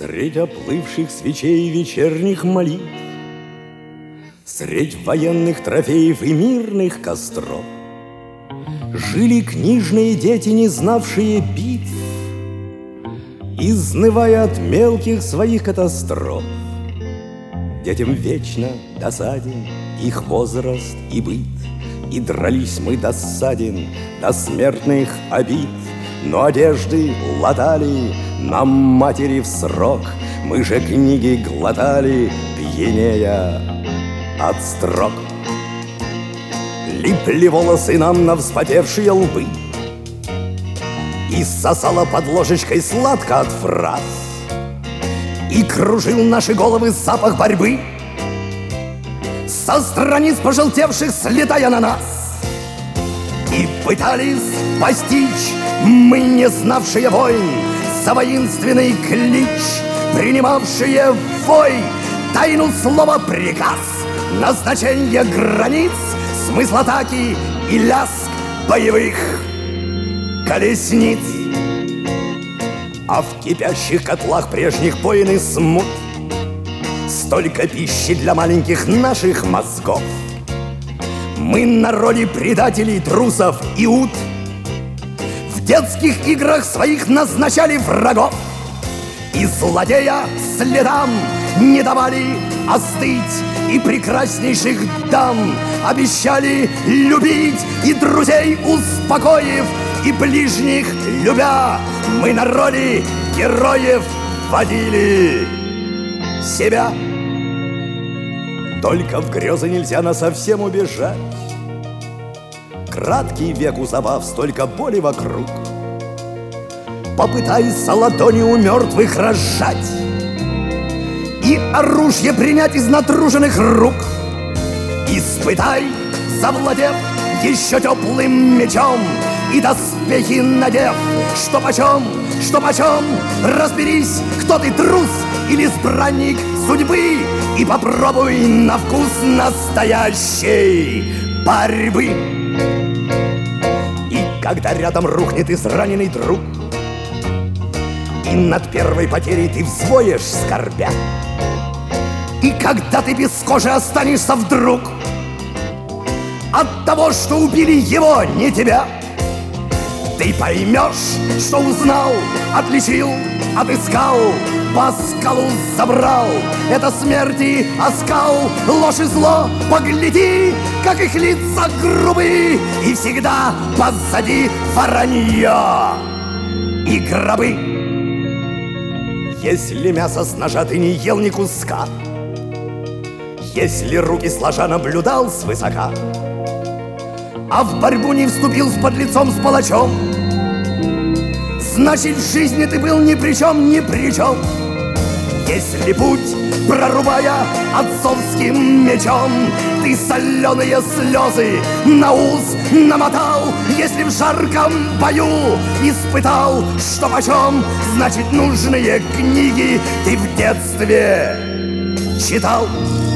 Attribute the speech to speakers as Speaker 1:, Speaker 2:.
Speaker 1: Средь оплывших свечей вечерних молитв, средь военных трофеев и мирных костров жили книжные дети, не знавшие битв, изнывая от мелких своих катастроф. Детям вечно досаден их возраст и быт, и дрались мы досаден до смертных обид. Но одежды латали нам матери в срок, мы же книги глотали, пьянея от строк. Липли волосы нам на вспотевшие лбы, и сосала под ложечкой сладко от фраз, и кружил наши головы запах борьбы, со страниц пожелтевших слетая на нас. И пытались постичь мы, не знавшие войн, за воинственный клич, принимавшие вой, тайну слова приказ, назначение границ, смысл атаки и лязг боевых колесниц. А в кипящих котлах прежних войн и смут столько пищи для маленьких наших мозгов. Мы на роли предателей, трусов и ут в детских играх своих назначали врагов, и злодея следам не давали остыть, и прекраснейших дам обещали любить, и друзей успокоив, и ближних любя, мы на роли героев водили себя. Только в грезы нельзя насовсем убежать. Краткий век у забав, столько боли вокруг. Попытайся ладони у мертвых разжать и оружие принять из натруженных рук. Испытай, завладев еще теплым мечом, и доспехи надев, что почем, разберись, кто ты, трус или избранник судьбы, и попробуй на вкус настоящей борьбы. И когда рядом рухнет израненный друг, и над первой потерей ты взвоешь скорбя, и когда ты без кожи останешься вдруг от того, что убили его, не тебя, ты поймешь, что узнал, отличил, отыскал, по скалу забрал. Это смерти оскал, ложь и зло, погляди, как их лица грубые, и всегда позади воронье и гробы. Если мясо с ножа ты не ел ни куска, если руки сложа наблюдал свысока, а в борьбу не вступил с подлецом, с палачом, значит, в жизни ты был ни при чем, ни при чем. Если путь, прорубая отцовским мечом, ты соленые слезы на ус намотал, если в жарком бою испытал, что почем, значит, нужные книги ты в детстве читал.